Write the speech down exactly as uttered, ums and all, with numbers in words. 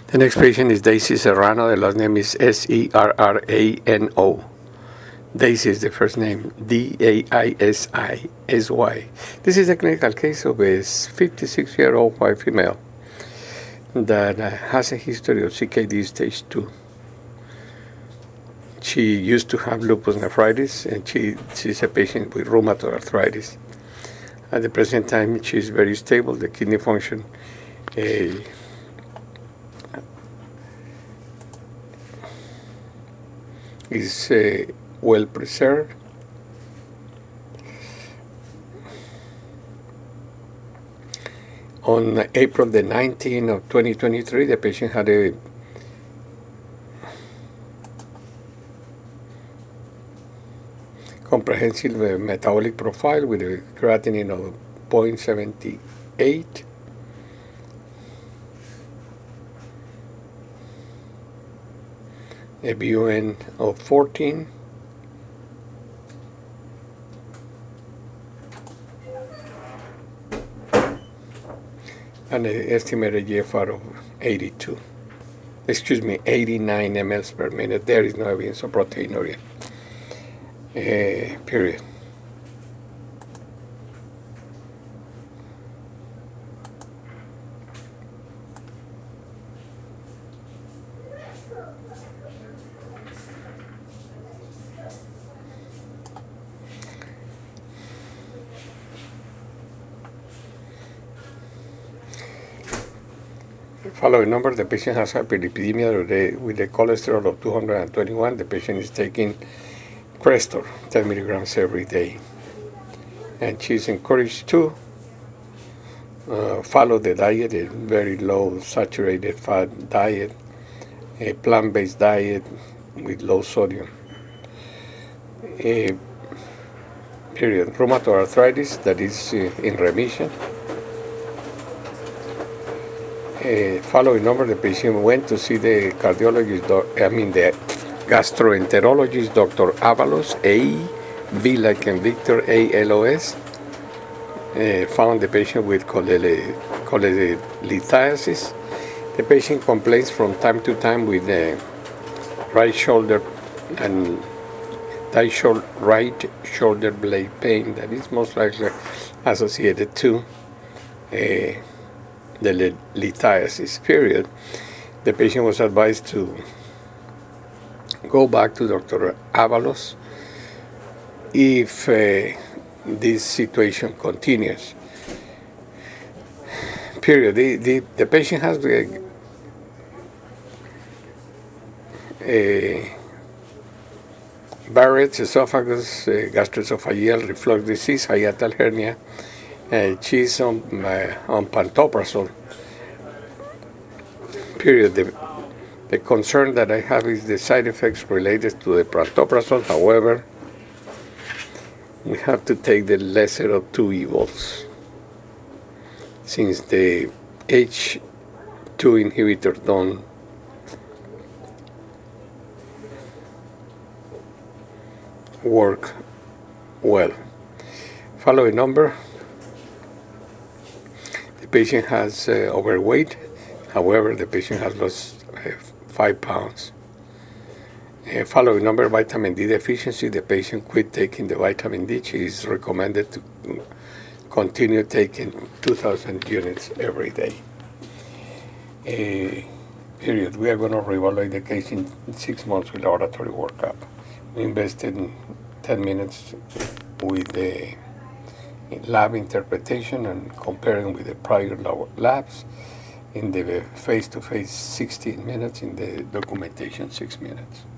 The next patient is Daisy Serrano. The last name is S E R R A N O. Daisy is the first name, D A I S I S Y. This is a clinical case of a fifty-six-year-old white female that uh, has a history of C K D stage two. She used to have lupus nephritis, and she, she's a patient with rheumatoid arthritis. At the present time, she's very stable. The kidney function uh, is uh, well preserved. On April the nineteenth of twenty twenty-three, the patient had a comprehensive uh, metabolic profile with a creatinine of zero point seven eight. A B U N of fourteen, and an estimated G F R of eighty-two. Excuse me, eighty-nine milliliters per minute. There is no evidence of proteinuria. Uh, period. Following number, the patient has hyperlipidemia with a cholesterol of two hundred twenty-one. The patient is taking Crestor, ten milligrams every day. And she's encouraged to uh, follow the diet, a very low saturated fat diet, a plant-based diet with low sodium. A period. Rheumatoid arthritis that is uh, in remission. Uh, following number, the patient went to see the cardiologist, doc, I mean the gastroenterologist, Doctor Avalos, A, V like in Victor, A L O S. Uh, found the patient with cholelithiasis. The patient complains from time to time with uh, right shoulder and right shoulder, right shoulder blade pain that is most likely associated to uh, the lithiasis period. The patient was advised to go back to Doctor Avalos if uh, this situation continues. Period. The, the, the patient has a, a Barrett's esophagus, uh, gastroesophageal reflux disease, hiatal hernia. Uh, she's on, uh, on pantoprazole. Period. The, the concern that I have is the side effects related to the pantoprazole. However, we have to take the lesser of two evils, since the H two inhibitors don't work well. Following number. The patient has uh, overweight. However, the patient has lost uh, five pounds. Uh, following number, vitamin D deficiency. The patient quit taking the vitamin D. She is recommended to continue taking two thousand units every day. Uh, period. We are going to reevaluate the case in six months with laboratory workup. We invested in ten minutes with the lab interpretation and comparing with the prior labs. In the face-to-face, sixteen minutes. In the documentation, six minutes.